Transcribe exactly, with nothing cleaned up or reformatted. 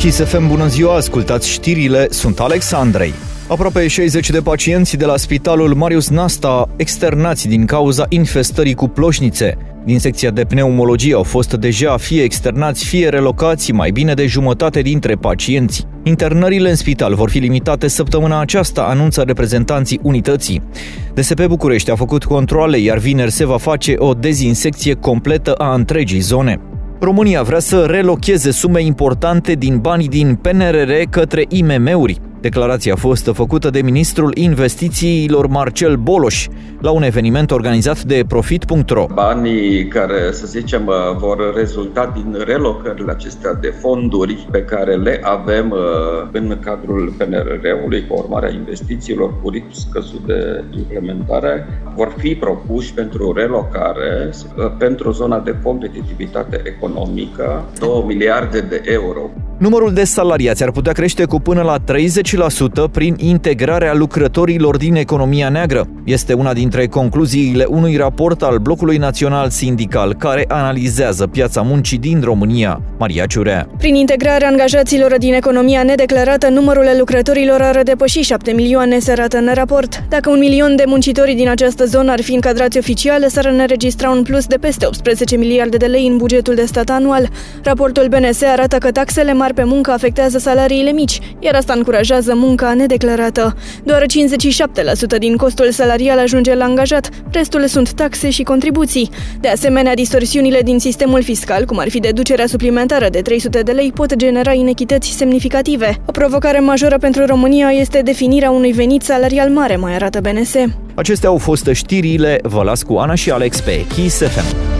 Kiss F M, bună ziua, ascultați știrile, sunt Alex Andrei. Aproape șaizeci de pacienți de la Spitalul Marius Nasta externați din cauza infestării cu ploșnițe. Din secția de pneumologie au fost deja fie externați, fie relocați mai bine de jumătate dintre pacienți. Internările în spital vor fi limitate săptămâna aceasta, anunță reprezentanții unității. D S P București a făcut controale, iar vineri se va face o dezinsecție completă a întregii zone. România vrea să relocheze sume importante din banii din P N R R către I M M-uri. Declarația a fost făcută de ministrul investițiilor Marcel Boloș la un eveniment organizat de Profit punct ro. Banii care, să zicem, vor rezulta din relocările acestea de fonduri pe care le avem în cadrul P N R R-ului, cu urmarea investițiilor cu ritm scăzut de implementare, vor fi propuși pentru relocare pentru zona de competitivitate economică, două miliarde de euro. Numărul de salariați ar putea crește cu până la treizeci la sută prin integrarea lucrătorilor din economia neagră. Este una dintre concluziile unui raport al Blocului Național Sindical care analizează piața muncii din România. Maria Ciurea. Prin integrarea angajaților din economia nedeclarată, numărul lucrătorilor ar depăși șapte milioane, se arată în raport. Dacă un milion de muncitori din această zonă ar fi încadrați oficial, s-ar înregistra un plus de peste optsprezece miliarde de lei în bugetul de stat anual. Raportul B N S arată că taxele mari pe muncă afectează salariile mici, iar asta încurajează munca nedeclarată. Doar cincizeci și șapte la sută din costul salarial ajunge la angajat, restul sunt taxe și contribuții. De asemenea, distorsiunile din sistemul fiscal, cum ar fi deducerea suplimentară de trei sute de lei, pot genera inechități semnificative. O provocare majoră pentru România este definirea unui venit salarial mare, mai arată B N S. Acestea au fost știrile, vă las cu Ana și Alex pe Kiss F M.